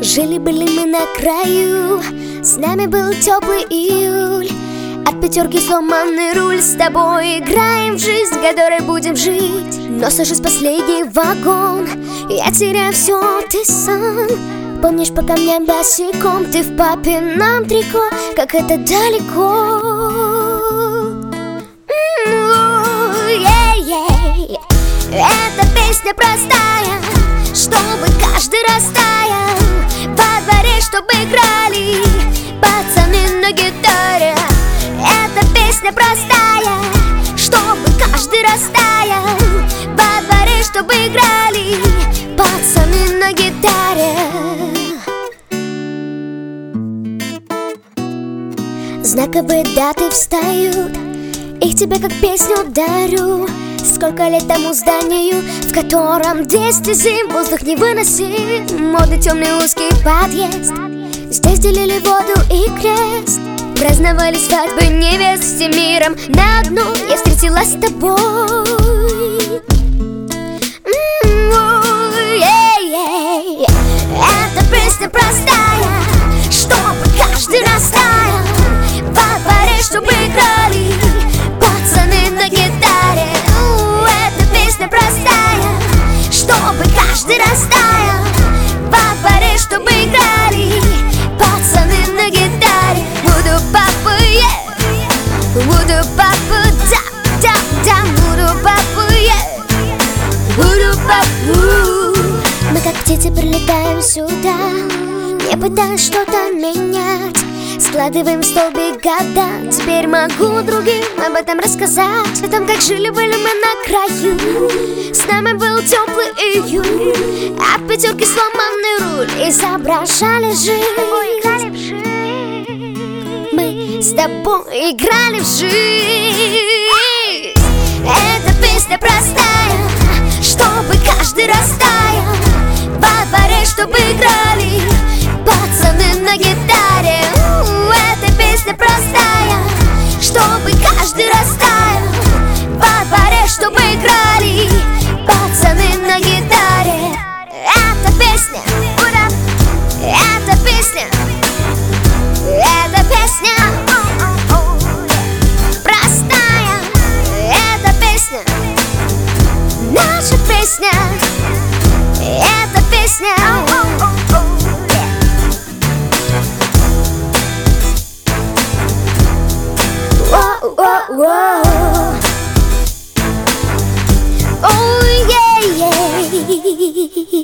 Жили-были мы на краю, с нами был теплый июль. От пятерки сломанный руль, с тобой играем в жизнь, в которой будем жить. Но сажусь в последний вагон, я теряю все, ты сам. Помнишь, по камням босиком, ты в папином трико, как это далеко. Эта песня простая, чтобы каждый растаял. Во дворе, чтобы играли пацаны на гитаре. Эта песня простая, чтобы каждый растаял. Во дворе, чтобы играли пацаны на гитаре. Знаковые даты встают, их тебе как песню дарю. Сколько лет тому зданию, в котором 10 зим, воздух невыносим. Модный темный узкий подъезд, здесь делили воду и крест. Праздновали свадьбы невест всем миром. На одну я встретилась с тобой. Эта песня простая, чтобы каждый растаял. Во дворе, чтобы играли пацаны на гитаре. Эта песня простая, чтобы каждый растаял. Во дворе, чтобы играли пацаны на гитаре. Буду папа, буду папа, да, буду папа, буду папу. Мы как птицы прилетаем сюда, не пытаясь что-то менять. Складываем в столбик года, теперь могу другим об этом рассказать. О том, как жили-были мы на краю, с нами был теплый июль. От пятерки сломанный руль, изображали жизнь. Мы с тобой играли в жизнь. Эта песня простая, чтобы каждый растаял. Во дворе, чтобы играли пацаны на гитаре. Эта песня простая, чтобы каждый растаял. Во дворе, чтобы играли пацаны на гитаре. Эта песня, эта песня, эта песня простая. Эта песня, наша песня. Эта песня. Oh yeah, yeah.